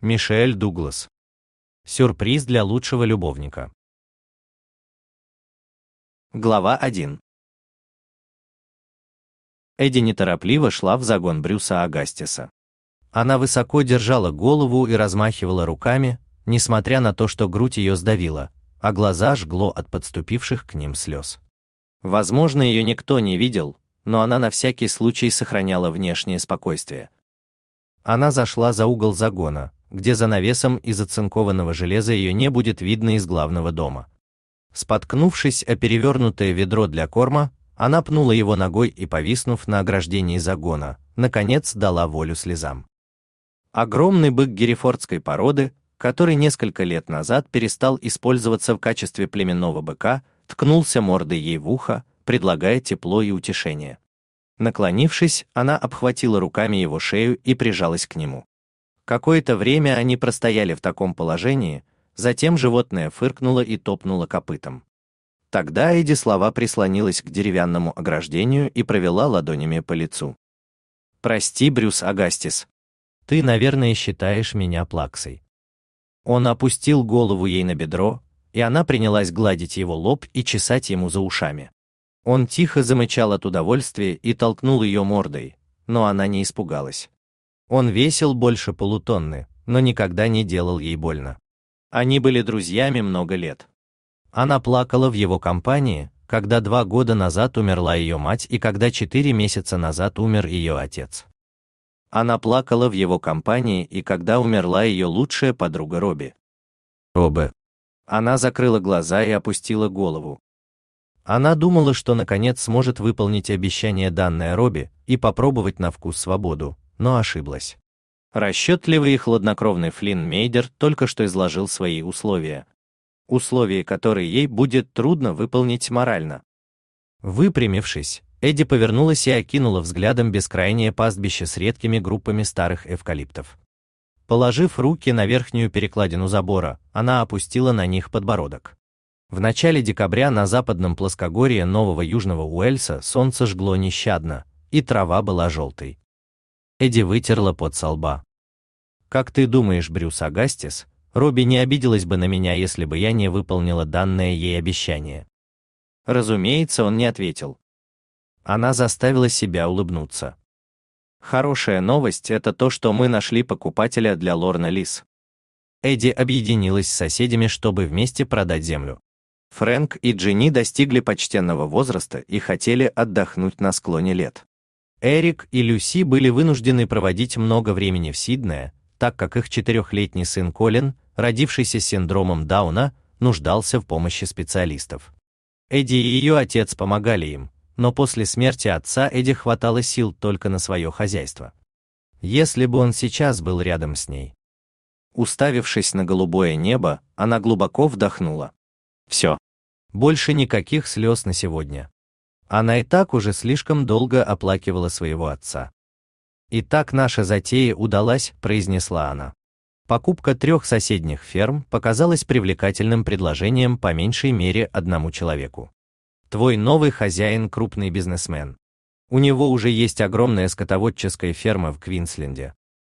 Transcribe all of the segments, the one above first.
Мишель Дуглас. Сюрприз для лучшего любовника. Глава 1. Эдди неторопливо шла в загон Брюса Агастиса. Она высоко держала голову и размахивала руками, несмотря на то, что грудь ее сдавила, а глаза жгло от подступивших к ним слез. Возможно, ее никто не видел, но она на всякий случай сохраняла внешнее спокойствие. Она зашла за угол загона, где за навесом из оцинкованного железа ее не будет видно из главного дома. Споткнувшись о перевернутое ведро для корма, она пнула его ногой и, повиснув на ограждении загона, наконец дала волю слезам. Огромный бык герефордской породы, который несколько лет назад перестал использоваться в качестве племенного быка, ткнулся мордой ей в ухо, предлагая тепло и утешение. Наклонившись, она обхватила руками его шею и прижалась к нему. Какое-то время они простояли в таком положении, затем животное фыркнуло и топнуло копытом. Тогда Эдди слова прислонилась к деревянному ограждению и провела ладонями по лицу. «Прости, Брюс Агастис. Ты, наверное, считаешь меня плаксой». Он опустил голову ей на бедро, и она принялась гладить его лоб и чесать ему за ушами. Он тихо замычал от удовольствия и толкнул ее мордой, но она не испугалась. Он весил больше полутонны, но никогда не делал ей больно. Они были друзьями много лет. Она плакала в его компании, когда 2 года назад умерла ее мать и когда 4 месяца назад умер ее отец. Она плакала в его компании и когда умерла ее лучшая подруга Робби. Она закрыла глаза и опустила голову. Она думала, что наконец сможет выполнить обещание, данное Робби, и попробовать на вкус свободу, но ошиблась. Расчетливый и хладнокровный Флинн Мейдер только что изложил свои условия. Условия, которые ей будет трудно выполнить морально. Выпрямившись, Эдди повернулась и окинула взглядом бескрайнее пастбище с редкими группами старых эвкалиптов. Положив руки на верхнюю перекладину забора, она опустила на них подбородок. В начале декабря на западном плоскогорье Нового Южного Уэльса солнце жгло нещадно, и трава была желтой. Эдди вытерла пот со лба. «Как ты думаешь, Брюс Агастис, Робби не обиделась бы на меня, если бы я не выполнила данное ей обещание?» Разумеется, он не ответил. Она заставила себя улыбнуться. «Хорошая новость — это то, что мы нашли покупателя для Лорна Лис». Эдди объединилась с соседями, чтобы вместе продать землю. Фрэнк и Дженни достигли почтенного возраста и хотели отдохнуть на склоне лет. Эрик и Люси были вынуждены проводить много времени в Сиднее, так как их 4-летний сын Колин, родившийся с синдромом Дауна, нуждался в помощи специалистов. Эдди и ее отец помогали им, но после смерти отца Эдди хватало сил только на свое хозяйство. Если бы он сейчас был рядом с ней. Уставившись на голубое небо, она глубоко вдохнула. Все. Больше никаких слез на сегодня. Она и так уже слишком долго оплакивала своего отца. «Итак, наша затея удалась», — произнесла она. Покупка 3 соседних ферм показалась привлекательным предложением по меньшей мере одному человеку. Твой новый хозяин — крупный бизнесмен. У него уже есть огромная скотоводческая ферма в Квинсленде.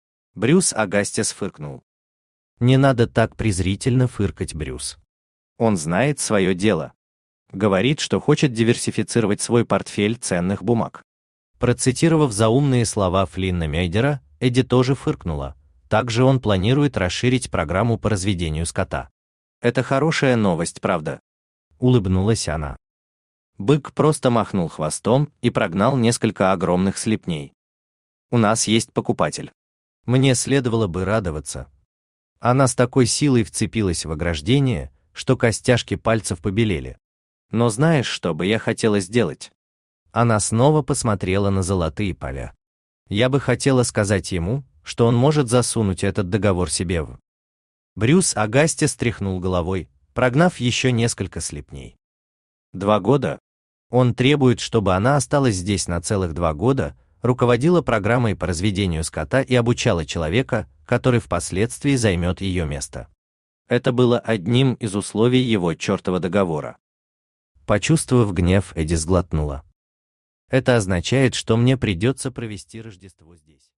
Брюс Агастис фыркнул. Не надо так презрительно фыркать, Брюс. Он знает свое дело. Говорит, что хочет диверсифицировать свой портфель ценных бумаг. Процитировав заумные слова Флинна Мейдера, Эдди тоже фыркнула. Также он планирует расширить программу по разведению скота. Это хорошая новость, правда? Улыбнулась она. Бык просто махнул хвостом и прогнал несколько огромных слепней. У нас есть покупатель. Мне следовало бы радоваться. Она с такой силой вцепилась в ограждение, что костяшки пальцев побелели. Но знаешь, что бы я хотела сделать? Она снова посмотрела на золотые поля. Я бы хотела сказать ему, что он может засунуть этот договор себе в... Брюс Агастис тряхнул головой, прогнав еще несколько слепней. 2 года? Он требует, чтобы она осталась здесь на целых 2 года, руководила программой по разведению скота и обучала человека, который впоследствии займет ее место. Это было одним из условий его чертова договора. Почувствовав гнев, Эдди сглотнула. Это означает, что мне придется провести Рождество здесь.